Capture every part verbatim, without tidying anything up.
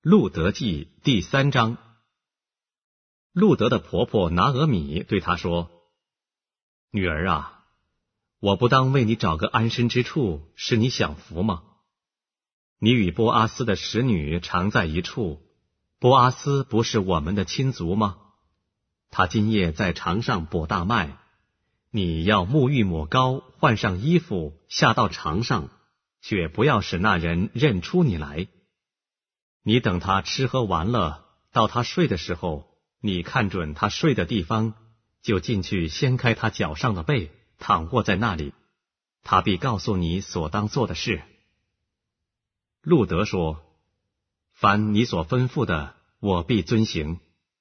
路德记第三章。路德的婆婆拿俄米对她说：女儿啊，我不当为你找个安身之处，使你享福吗？你与波阿斯的使女常在一处，波阿斯不是我们的亲族吗？他今夜在床上剥大麦，你要沐浴抹膏，换上衣服，下到床上，却不要使那人认出你来。你等他吃喝完了，到他睡的时候，你看准他睡的地方，就进去掀开他脚上的被，躺卧在那里，他必告诉你所当做的事。路德说：凡你所吩咐的，我必遵行。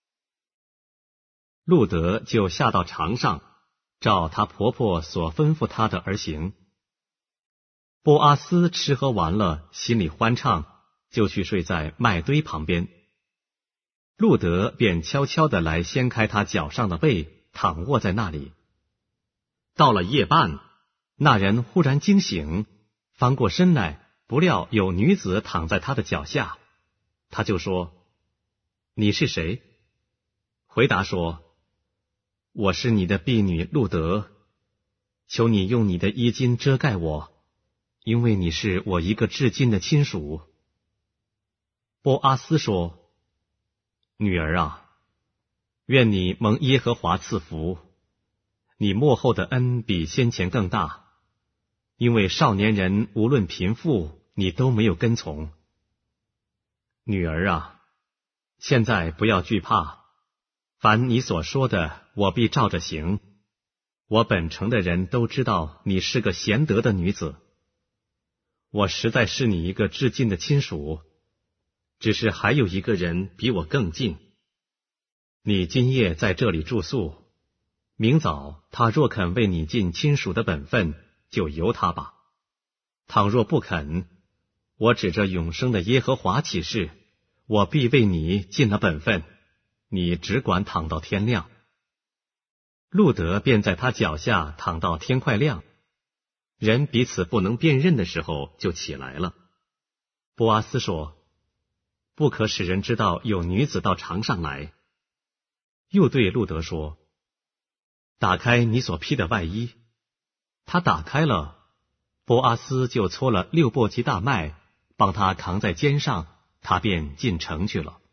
路德就下到床上，照她婆婆所吩咐她的而行。波阿斯吃喝完了，心里欢畅，就去睡在麦堆旁边。路德便悄悄地来掀开他脚上的被，躺卧在那里。到了夜半，那人忽然惊醒，翻过身来，不料有女子躺在他的脚下，他就说：你是谁？回答说：我是你的婢女路德，求你用你的衣襟遮盖我，因为你是我一个至亲的亲属。波阿斯说：女儿啊，愿你蒙耶和华赐福，你末后的恩比先前更大，因为少年人无论贫富，你都没有跟从。女儿啊，现在不要惧怕，凡你所说的，我必照着行。我本城的人都知道你是个贤德的女子，我实在是你一个至近的亲属，只是还有一个人比我更近。你今夜在这里住宿，明早他若肯为你尽亲属的本分，就由他吧。倘若不肯，我指着永生的耶和华起誓，我必为你尽了本分，你只管躺到天亮。路德便在他脚下躺到天快亮，人彼此不能辨认的时候，就起来了。波阿斯说：不可使人知道有女子到床上来。又对路德说：打开你所披的外衣。他打开了，波阿斯就搓了六簸箕大麦，帮他扛在肩上，他便进城去了。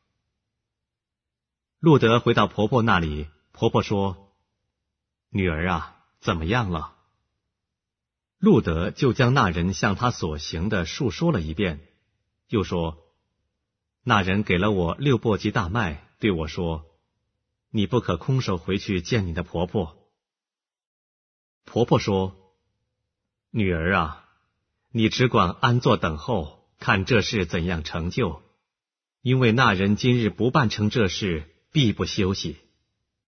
路德回到婆婆那里，婆婆说：女儿啊，怎么样了？路德就将那人向他所行的述说了一遍，又说：那人给了我六簸箕大麦，对我说：你不可空手回去见你的婆婆。婆婆说：女儿啊，你只管安坐等候，看这事怎样成就，因为那人今日不办成这事，必不休息。